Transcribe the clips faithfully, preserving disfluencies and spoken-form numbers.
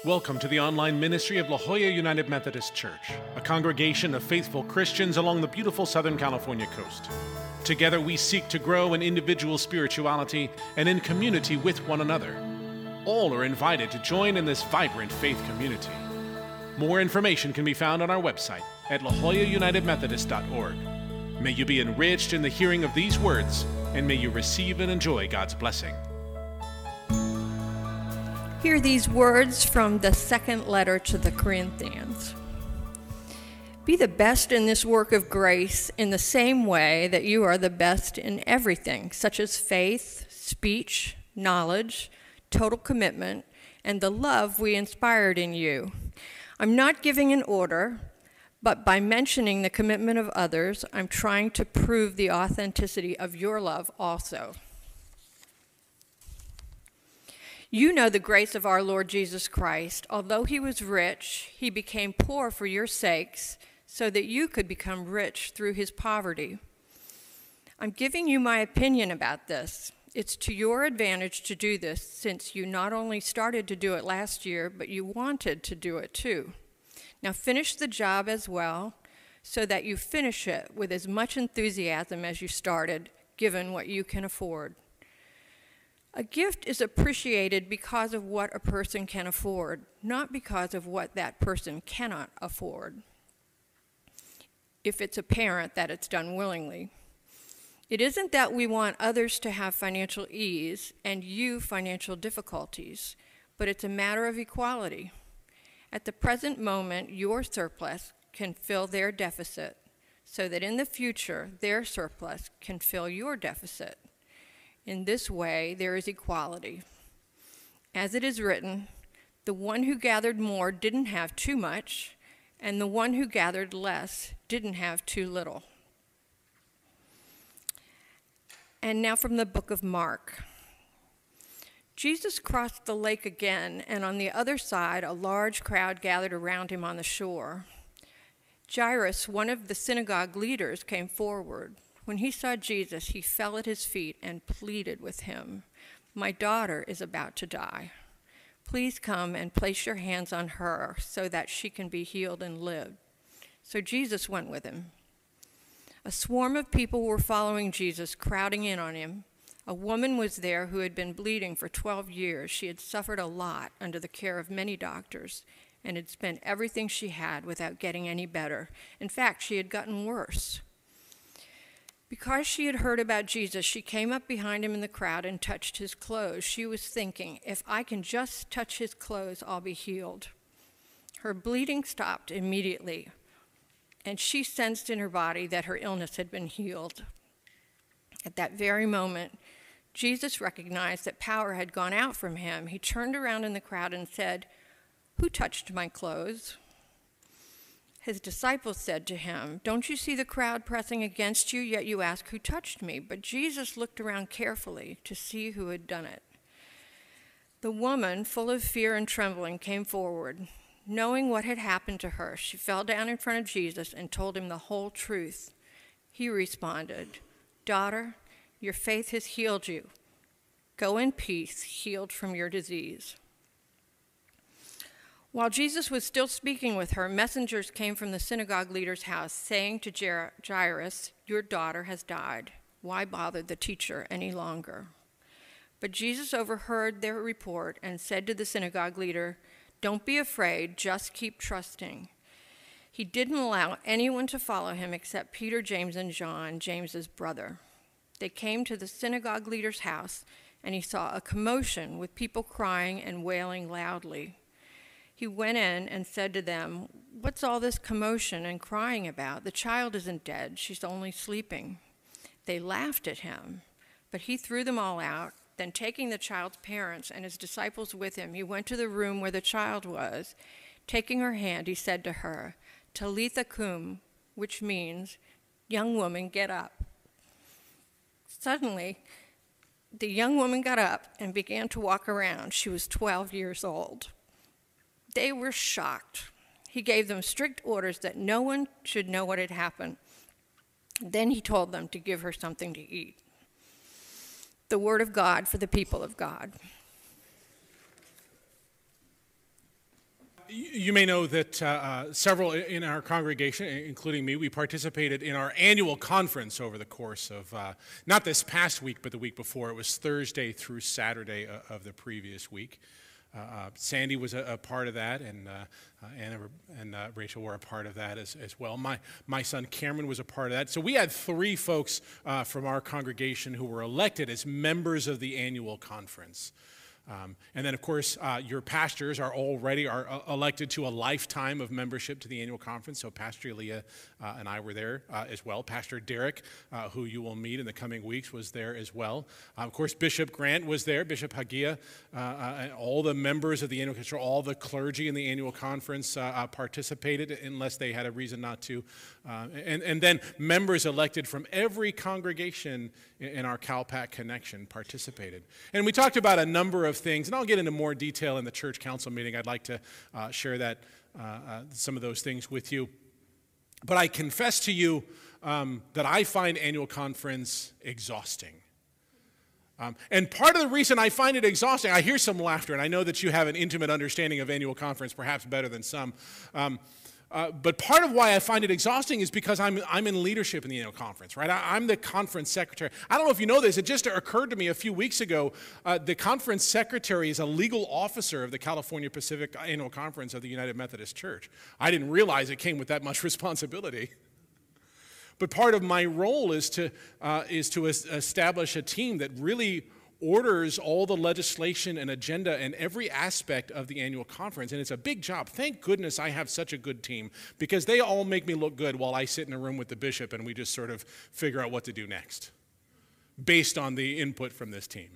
Welcome to the online ministry of La Jolla United Methodist Church, a congregation of faithful Christians along the beautiful Southern California coast. Together we seek to grow in individual spirituality and in community with one another. All are invited to join in this vibrant faith community. More information can be found on our website at la jolla united methodist dot org. May you be enriched in the hearing of these words, and may you receive and enjoy God's blessing. Hear these words from the second letter to the Corinthians. Be the best in this work of grace in the same way that you are the best in everything, such as faith, speech, knowledge, total commitment, and the love we inspired in you. I'm not giving an order, but by mentioning the commitment of others, I'm trying to prove the authenticity of your love also. You know the grace of our Lord Jesus Christ. Although he was rich, he became poor for your sakes, so that you could become rich through his poverty. I'm giving you my opinion about this. It's to your advantage to do this, since you not only started to do it last year, but you wanted to do it too. Now finish the job as well, so that you finish it with as much enthusiasm as you started, given what you can afford. A gift is appreciated because of what a person can afford, not because of what that person cannot afford. If it's apparent that it's done willingly. It isn't that we want others to have financial ease and you financial difficulties, but it's a matter of equality. At the present moment, your surplus can fill their deficit, so that in the future, their surplus can fill your deficit. In this way, there is equality. As it is written, the one who gathered more didn't have too much, and the one who gathered less didn't have too little. And now from the book of Mark. Jesus crossed the lake again, and on the other side, a large crowd gathered around him on the shore. Jairus, one of the synagogue leaders, came forward. When he saw Jesus, he fell at his feet and pleaded with him, "My daughter is about to die. Please come and place your hands on her so that she can be healed and live." So Jesus went with him. A swarm of people were following Jesus, crowding in on him. A woman was there who had been bleeding for twelve years. She had suffered a lot under the care of many doctors and had spent everything she had without getting any better. In fact, she had gotten worse. Because she had heard about Jesus, she came up behind him in the crowd and touched his clothes. She was thinking, if I can just touch his clothes, I'll be healed. Her bleeding stopped immediately, and she sensed in her body that her illness had been healed. At that very moment, Jesus recognized that power had gone out from him. He turned around in the crowd and said, "Who touched my clothes?" His disciples said to him, "Don't you see the crowd pressing against you, yet you ask, 'Who touched me?'" But Jesus looked around carefully to see who had done it. The woman, full of fear and trembling, came forward. Knowing what had happened to her, she fell down in front of Jesus and told him the whole truth. He responded, "Daughter, your faith has healed you. Go in peace, healed from your disease." While Jesus was still speaking with her, messengers came from the synagogue leader's house, saying to Jairus, "Your daughter has died. Why bother the teacher any longer?" But Jesus overheard their report and said to the synagogue leader, "Don't be afraid, just keep trusting." He didn't allow anyone to follow him except Peter, James, and John, James's brother. They came to the synagogue leader's house, and he saw a commotion with people crying and wailing loudly. He went in and said to them, "What's all this commotion and crying about? The child isn't dead, she's only sleeping." They laughed at him, but he threw them all out. Then taking the child's parents and his disciples with him, he went to the room where the child was. Taking her hand, he said to her, "Talitha cum," which means, "Young woman, get up." Suddenly, the young woman got up and began to walk around. She was twelve years old. They were shocked. He gave them strict orders that no one should know what had happened. Then he told them to give her something to eat. The word of God for the people of God. you may know that uh, uh, several in our congregation, including me, we participated in our annual conference over the course of, uh, not this past week, but the week before. It was Thursday through Saturday uh, of the previous week. Uh, uh, Sandy was a, a part of that, and uh, uh, Anna and uh, Rachel were a part of that as, as well. My, my son Cameron was a part of that. So we had three folks uh, from our congregation who were elected as members of the annual conference. Um, and then, of course, uh, your pastors are already are uh, elected to a lifetime of membership to the annual conference. So Pastor Leah uh, and I were there uh, as well. Pastor Derek, uh, who you will meet in the coming weeks, was there as well. Uh, of course, Bishop Grant was there, Bishop Hagia, uh, uh, and all the members of the annual conference, all the clergy in the annual conference uh, uh, participated unless they had a reason not to. Uh, and, and then members elected from every congregation in, in our CalPAC connection participated. And we talked about a number of things, and I'll get into more detail in the church council meeting. I'd like to uh, share that uh, uh, some of those things with you. But I confess to you um, that I find annual conference exhausting. Um, and part of the reason I find it exhausting, I hear some laughter, and I know that you have an intimate understanding of annual conference, perhaps better than some. Um, Uh, but part of why I find it exhausting is because I'm I'm in leadership in the annual conference, right? I, I'm the conference secretary. I don't know if you know this. It just occurred to me a few weeks ago. Uh, the conference secretary is a legal officer of the California Pacific Annual Conference of the United Methodist Church. I didn't realize it came with that much responsibility. But part of my role is to uh, is to es- establish a team that really orders all the legislation and agenda and every aspect of the annual conference, and it's a big job. Thank goodness I have such a good team, because they all make me look good while I sit in a room with the bishop and we just sort of figure out what to do next based on the input from this team.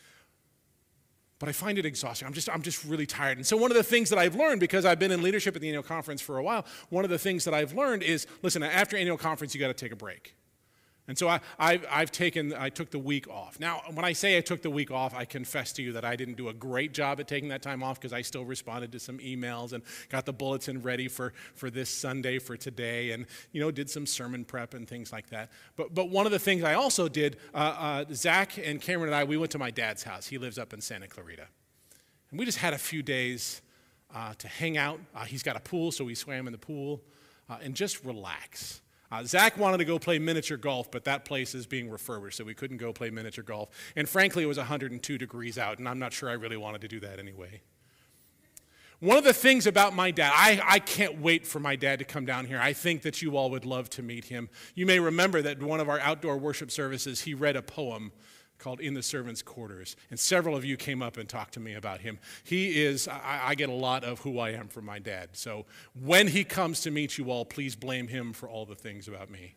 But I find it exhausting. I'm just, I'm just really tired. And so one of the things that I've learned, because I've been in leadership at the annual conference for a while, one of the things that I've learned is, listen, after annual conference, you got to take a break. And so I, I've, I've taken, I took the week off. Now, when I say I took the week off, I confess to you that I didn't do a great job at taking that time off, because I still responded to some emails and got the bulletin ready for, for this Sunday, for today, and, you know, did some sermon prep and things like that. But, but one of the things I also did, uh, uh, Zach and Cameron and I, we went to my dad's house. He lives up in Santa Clarita. And we just had a few days uh, to hang out. Uh, he's got a pool, so we swam in the pool uh, and just relax. Uh, Zach wanted to go play miniature golf, but that place is being refurbished, so we couldn't go play miniature golf. And frankly, it was one hundred two degrees out, and I'm not sure I really wanted to do that anyway. One of the things about my dad, I, I can't wait for my dad to come down here. I think that you all would love to meet him. You may remember that one of our outdoor worship services, he read a poem called In the Servants' Quarters, and several of you came up and talked to me about him. He is, I, I get a lot of who I am from my dad, so when he comes to meet you all, please blame him for all the things about me.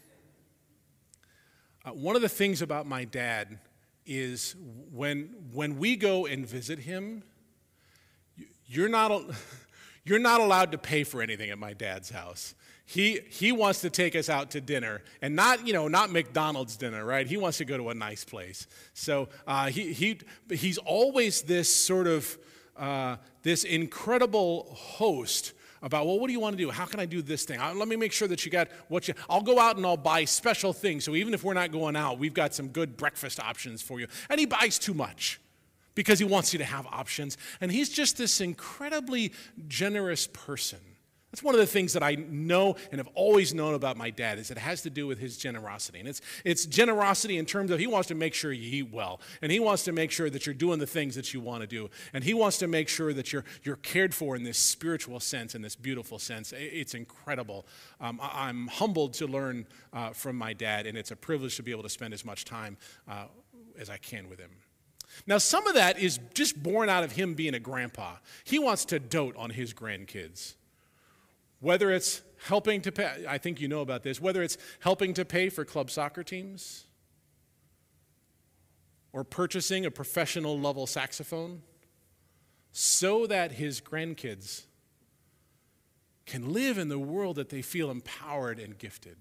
Uh, one of the things about my dad is when, when we go and visit him, you're not, you're not allowed to pay for anything at my dad's house. He he wants to take us out to dinner, and not, you know, not McDonald's dinner, right? He wants to go to a nice place. So uh, he he he's always this sort of uh, this incredible host about, well, what do you want to do? How can I do this thing? Uh, let me make sure that you got what you. I'll go out and I'll buy special things. So even if we're not going out, we've got some good breakfast options for you. And he buys too much, because he wants you to have options. And he's just this incredibly generous person. That's one of the things that I know and have always known about my dad, is it has to do with his generosity. And it's it's generosity in terms of he wants to make sure you eat well, and he wants to make sure that you're doing the things that you want to do, and he wants to make sure that you're you're cared for in this spiritual sense, in this beautiful sense. It's incredible. Um, I'm humbled to learn uh, from my dad, and it's a privilege to be able to spend as much time uh, as I can with him. Now, some of that is just born out of him being a grandpa. He wants to dote on his grandkids. Whether it's helping to pay, I think you know about this, whether it's helping to pay for club soccer teams, or purchasing a professional level saxophone, so that his grandkids can live in the world that they feel empowered and gifted.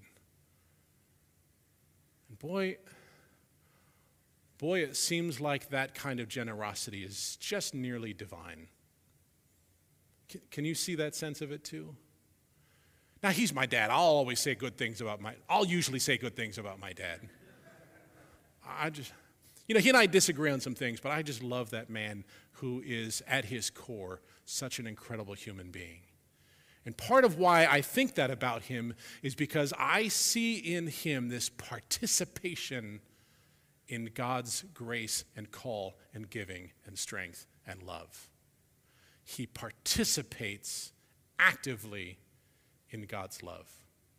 And boy, boy, it seems like that kind of generosity is just nearly divine. Can, can you see that sense of it too? Now, he's my dad. I'll always say good things about my, I'll usually say good things about my dad. I just, You know, he and I disagree on some things, but I just love that man who is, at his core, such an incredible human being. And part of why I think that about him is because I see in him this participation in God's grace and call and giving and strength and love. He participates actively in God's love.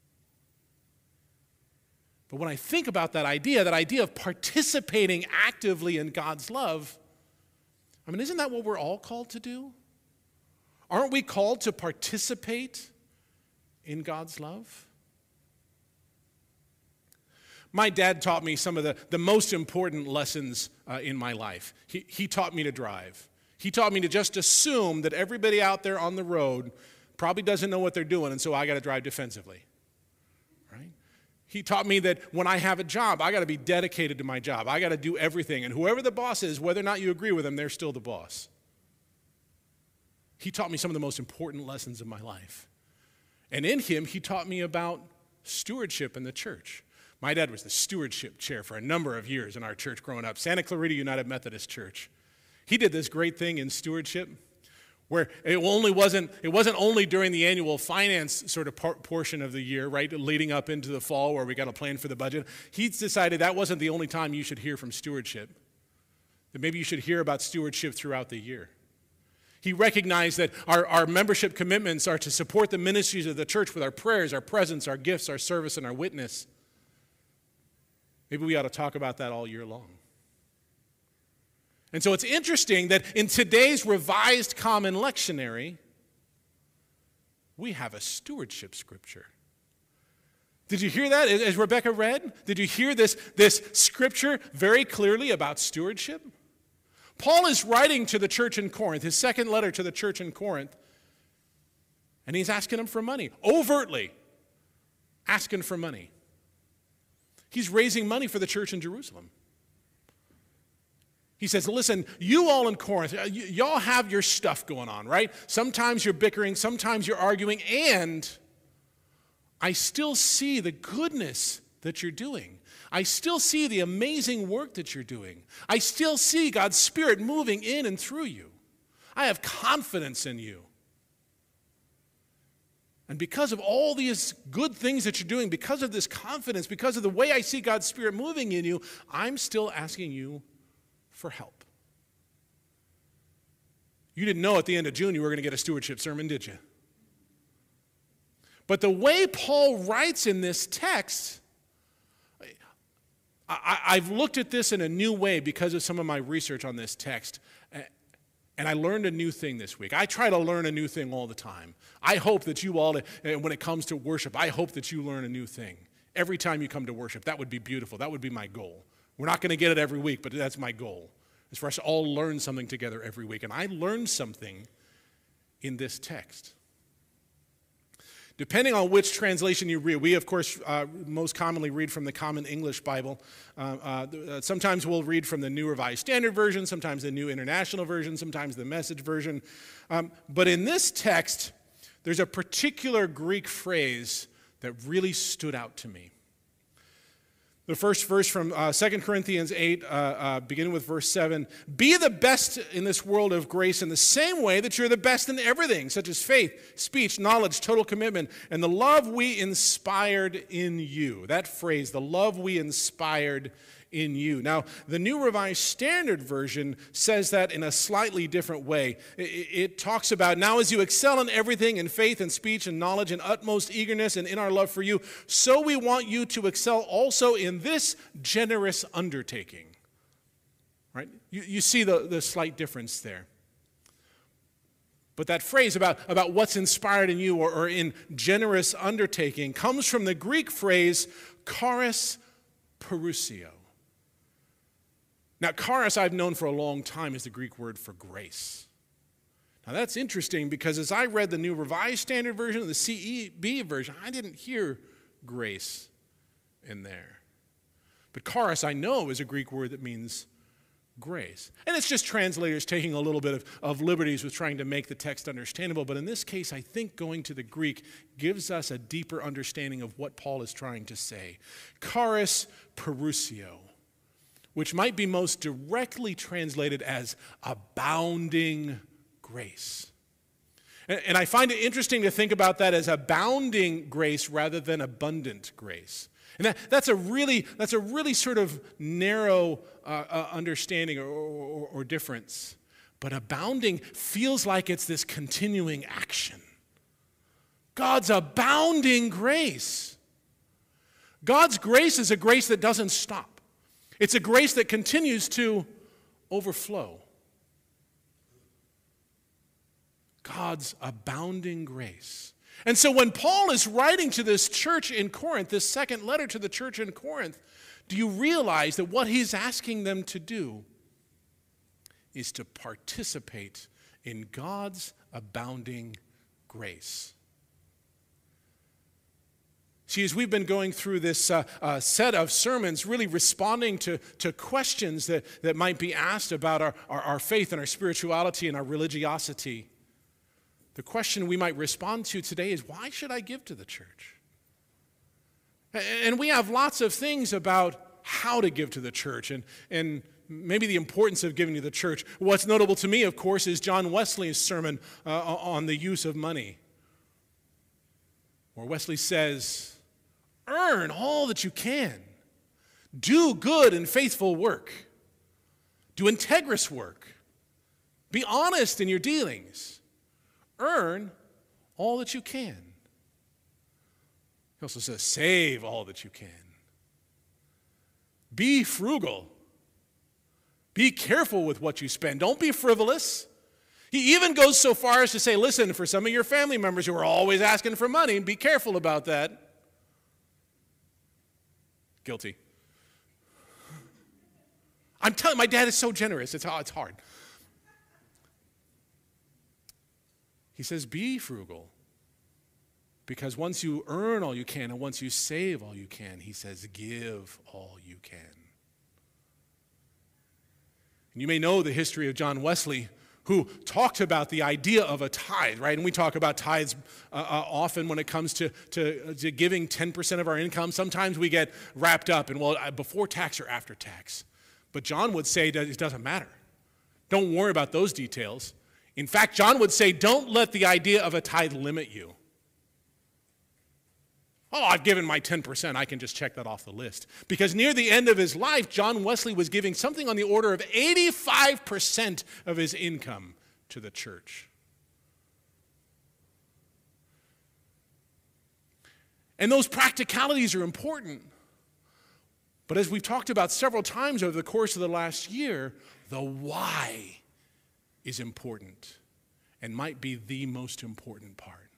But when I think about that idea, that idea of participating actively in God's love, I mean, isn't that what we're all called to do? Aren't we called to participate in God's love? My dad taught me some of the, the most important lessons uh, in my life. He, he taught me to drive. He taught me to just assume that everybody out there on the road probably doesn't know what they're doing, and so I got to drive defensively. Right? He taught me that when I have a job, I got to be dedicated to my job. I got to do everything, and whoever the boss is, whether or not you agree with them, they're still the boss. He taught me some of the most important lessons of my life. And in him, he taught me about stewardship in the church. My dad was the stewardship chair for a number of years in our church growing up, Santa Clarita United Methodist Church. He did this great thing in stewardship where it only wasn't, it wasn't only during the annual finance sort of par- portion of the year, right, leading up into the fall where we got a plan for the budget. He decided that wasn't the only time you should hear from stewardship, that maybe you should hear about stewardship throughout the year. He recognized that our, our membership commitments are to support the ministries of the church with our prayers, our presence, our gifts, our service, and our witness. Maybe we ought to talk about that all year long. And so it's interesting that in today's Revised Common Lectionary, we have a stewardship scripture. Did you hear that as Rebecca read? Did you hear this, this scripture very clearly about stewardship? Paul is writing to the church in Corinth, his second letter to the church in Corinth, and he's asking them for money, overtly asking for money. He's raising money for the church in Jerusalem. He says, listen, you all in Corinth, y- y'all have your stuff going on, right? Sometimes you're bickering, sometimes you're arguing, and I still see the goodness that you're doing. I still see the amazing work that you're doing. I still see God's Spirit moving in and through you. I have confidence in you. And because of all these good things that you're doing, because of this confidence, because of the way I see God's Spirit moving in you, I'm still asking you for help. You didn't know at the end of June you were going to get a stewardship sermon, did you? But the way Paul writes in this text, I, I've looked at this in a new way because of some of my research on this text. And I learned a new thing this week. I try to learn a new thing all the time. I hope that you all, when it comes to worship, I hope that you learn a new thing. Every time you come to worship, that would be beautiful. That would be my goal. We're not going to get it every week, but that's my goal, is for us to all learn something together every week. And I learned something in this text. Depending on which translation you read, we, of course, uh, most commonly read from the Common English Bible. Uh, uh, sometimes we'll read from the New Revised Standard Version, sometimes the New International Version, sometimes the Message Version. Um, but in this text, there's a particular Greek phrase that really stood out to me. The first verse from uh, Second Corinthians eight, uh, uh, beginning with verse seven, be the best in this world of grace in the same way that you're the best in everything, such as faith, speech, knowledge, total commitment, and the love we inspired in you. That phrase, the love we inspired in you. Now, the New Revised Standard Version says that in a slightly different way. It, it talks about, now as you excel in everything, in faith and speech and knowledge and utmost eagerness and in our love for you, so we want you to excel also in this generous undertaking. Right? You, you see the, the slight difference there. But that phrase about, about what's inspired in you or, or in generous undertaking comes from the Greek phrase charis parusio. Now, charis I've known for a long time is the Greek word for grace. Now, that's interesting because as I read the New Revised Standard Version and the C E B version, I didn't hear grace in there. But charis, I know, is a Greek word that means grace. And it's just translators taking a little bit of, of liberties with trying to make the text understandable. But in this case, I think going to the Greek gives us a deeper understanding of what Paul is trying to say. Charis parusio, which might be most directly translated as abounding grace. And, and I find it interesting to think about that as abounding grace rather than abundant grace. And that, that's a really that's a really sort of narrow uh, uh, understanding or, or, or difference. But abounding feels like it's this continuing action. God's abounding grace. God's grace is a grace that doesn't stop. It's a grace that continues to overflow. God's abounding grace. And so when Paul is writing to this church in Corinth, this second letter to the church in Corinth, do you realize that what he's asking them to do is to participate in God's abounding grace? See, as we've been going through this uh, uh, set of sermons, really responding to, to questions that, that might be asked about our, our, our faith and our spirituality and our religiosity, the question we might respond to today is, why should I give to the church? And we have lots of things about how to give to the church and, and maybe the importance of giving to the church. What's notable to me, of course, is John Wesley's sermon uh, on the use of money, where Wesley says, earn all that you can. Do good and faithful work. Do integrous work. Be honest in your dealings. Earn all that you can. He also says, save all that you can. Be frugal. Be careful with what you spend. Don't be frivolous. He even goes so far as to say, listen, for some of your family members who are always asking for money, be careful about that. Guilty. I'm telling you, my dad is so generous, it's, it's hard. He says, be frugal. Because once you earn all you can and once you save all you can, he says, give all you can. And you may know the history of John Wesley, who talked about the idea of a tithe, right? And we talk about tithes uh, uh, often when it comes to, to, to giving ten percent of our income. Sometimes we get wrapped up in, well, before tax or after tax. But John would say that it doesn't matter. Don't worry about those details. In fact, John would say, don't let the idea of a tithe limit you. Oh, I've given my ten percent. I can just check that off the list. Because near the end of his life, John Wesley was giving something on the order of eighty-five percent of his income to the church. And those practicalities are important. But as we've talked about several times over the course of the last year, the why is important and might be the most important part.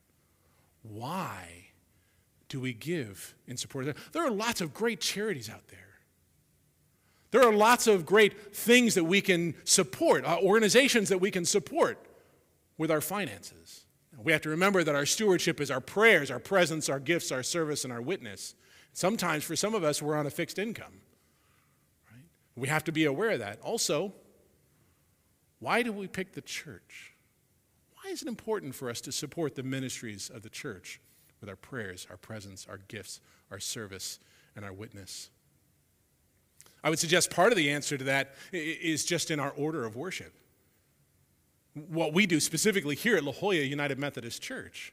Why do we give in support of that? There are lots of great charities out there. There are lots of great things that we can support, uh, organizations that we can support with our finances. We have to remember that our stewardship is our prayers, our presence, our gifts, our service, and our witness. Sometimes for some of us, we're on a fixed income. Right? We have to be aware of that. Also, why do we pick the church? Why is it important for us to support the ministries of the church with our prayers, our presence, our gifts, our service, and our witness? I would suggest part of the answer to that is just in our order of worship. What we do specifically here at La Jolla United Methodist Church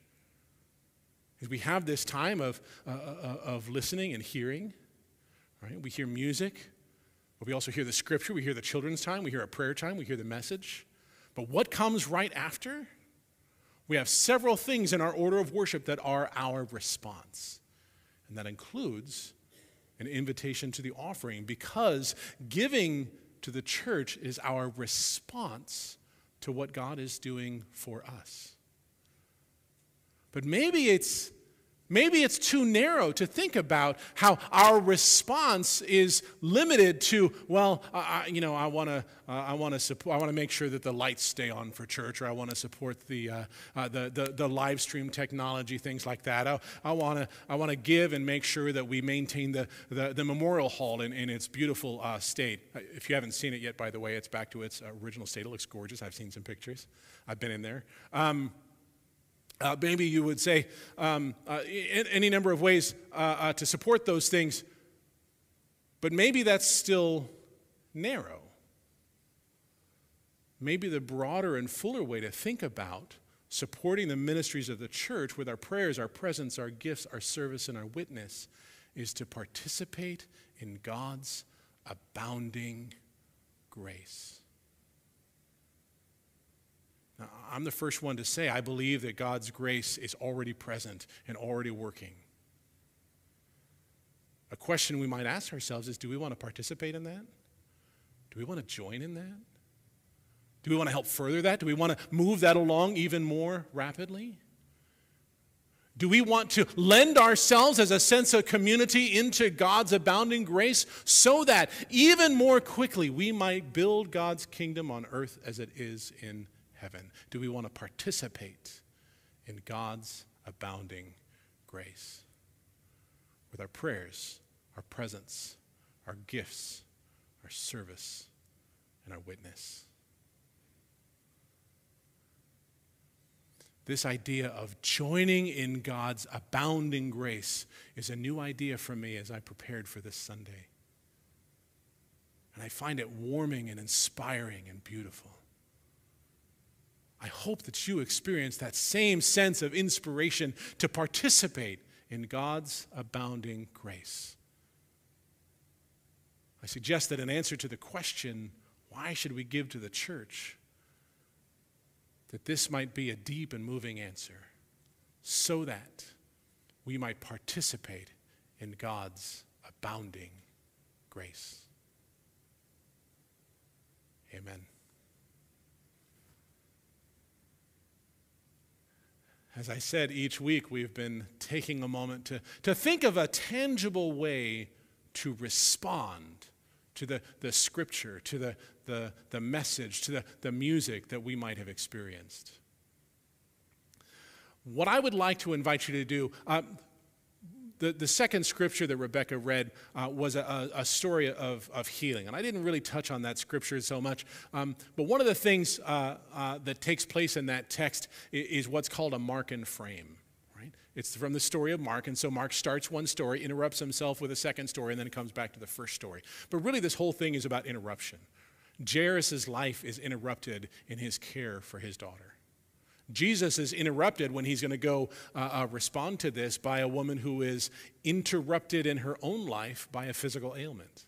is we have this time of, uh, of listening and hearing. Right? We hear music, but we also hear the scripture. We hear the children's time. We hear our prayer time. We hear the message. But what comes right after? We have several things in our order of worship that are our response. And that includes an invitation to the offering, because giving to the church is our response to what God is doing for us. But maybe it's maybe it's too narrow to think about how our response is limited to, well, I, you know, I want to uh, I want to support I want to make sure that the lights stay on for church, or I want to support the uh, uh, the, the the live stream technology, things like that. I, I want to I want to give and make sure that we maintain the the, the memorial hall in, in its beautiful uh, state. If you haven't seen it yet, by the way, it's back to its original state. It looks gorgeous. I've seen some pictures. I've been in there. Um, Uh, maybe you would say um, uh, in any number of ways uh, uh, to support those things, but maybe that's still narrow. Maybe the broader and fuller way to think about supporting the ministries of the church with our prayers, our presence, our gifts, our service, and our witness is to participate in God's abounding grace. Now, I'm the first one to say I believe that God's grace is already present and already working. A question we might ask ourselves is, do we want to participate in that? Do we want to join in that? Do we want to help further that? Do we want to move that along even more rapidly? Do we want to lend ourselves as a sense of community into God's abounding grace so that even more quickly we might build God's kingdom on earth as it is in heaven? Do we want to participate in God's abounding grace with our prayers, our presence, our gifts, our service, and our witness? This idea of joining in God's abounding grace is a new idea for me as I prepared for this Sunday. And I find it warming and inspiring and beautiful. I hope that you experience that same sense of inspiration to participate in God's abounding grace. I suggest that in answer to the question, why should we give to the church, that this might be a deep and moving answer so that we might participate in God's abounding grace. Amen. As I said, each week we've been taking a moment to, to think of a tangible way to respond to the, the scripture, to the, the, the message, to the, the music that we might have experienced. What I would like to invite you to do, uh, the, the second scripture that Rebecca read uh, was a, a story of, of healing. And I didn't really touch on that scripture so much. Um, but one of the things uh, uh, that takes place in that text is, is what's called a Markan frame. It's from the story of Mark, and so Mark starts one story, interrupts himself with a second story, and then comes back to the first story. But really this whole thing is about interruption. Jairus' life is interrupted in his care for his daughter. Jesus is interrupted when he's going to go uh, uh, respond to this by a woman who is interrupted in her own life by a physical ailment.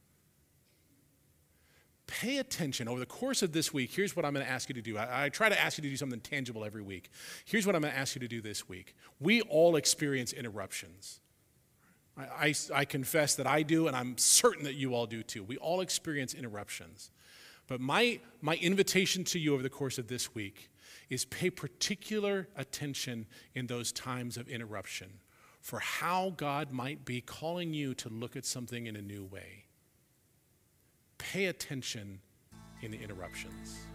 Pay attention. Over the course of this week, here's what I'm going to ask you to do. I, I try to ask you to do something tangible every week. Here's what I'm going to ask you to do this week. We all experience interruptions. I, I, I confess that I do, and I'm certain that you all do too. We all experience interruptions. But my, my invitation to you over the course of this week is pay particular attention in those times of interruption for how God might be calling you to look at something in a new way. Pay attention in the interruptions.